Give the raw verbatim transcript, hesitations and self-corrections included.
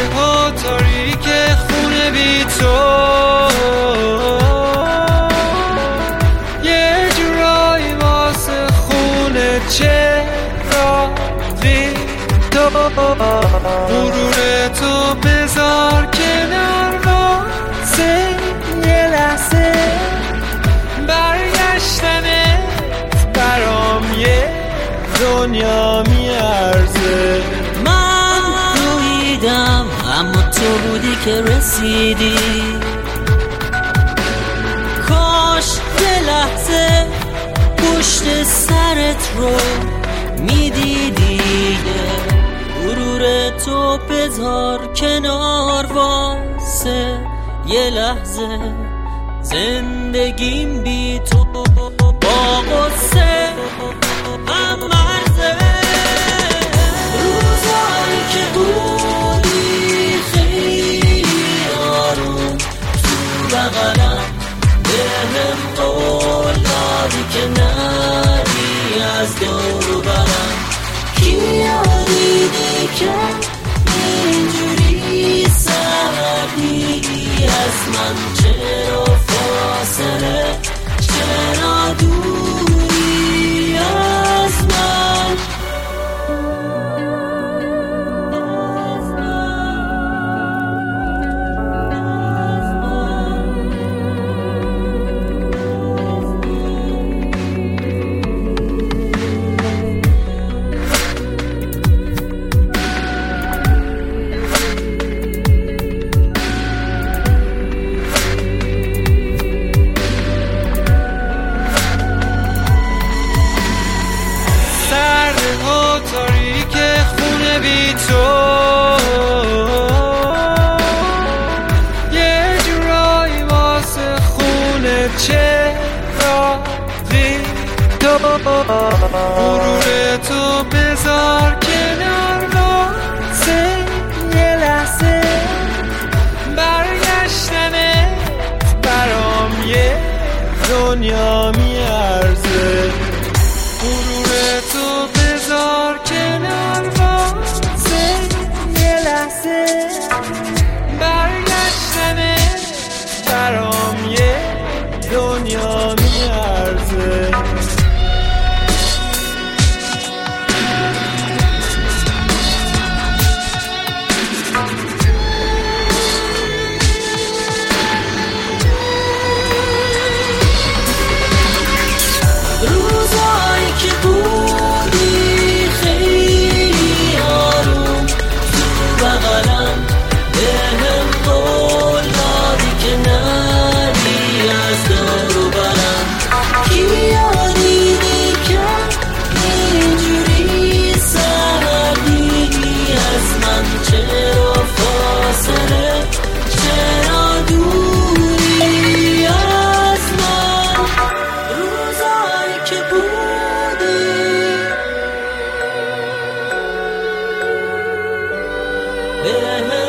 ها تاریک خونه بی تو، یه جورایی واسه خونه چرا بی تو، غرور تو بذار کنار واسه یه لحظه، برگشتنت برام یه دنیا میارزه. من رویدم اما تو بودی که رسیدی، کاش یه لحظه پشت سرت رو میدیدی، غرور تو بذار کنار واسه یه لحظه، زندگیم بی تو با غصه هم مرزه. روزایی که بودی خیلی آروم تو بغلم، بهم قول دادی که نری از دور و برم، کی یادیدی که اینجوری سردی از من، چرا فاصله، چرا دوری از من. تاریک خونه بی تو، یه جورایی واسه خونه چرا بی تو، غرور تو بذار کنار واسه یه لحظه، برگشتنت برام یه دنیا میارزه. غرور تو بذار کنار واسه یه لحظه، برگشتنت برام یه دنیا میارزه. روزایی که بودی خیلی آروم تو بغلم، بهم قول دادی که نری از دور و برم، کی یادیدی که اینجوری سردی از من، چرا فاصله، چرا دوری از من. روزایی که بودی بهم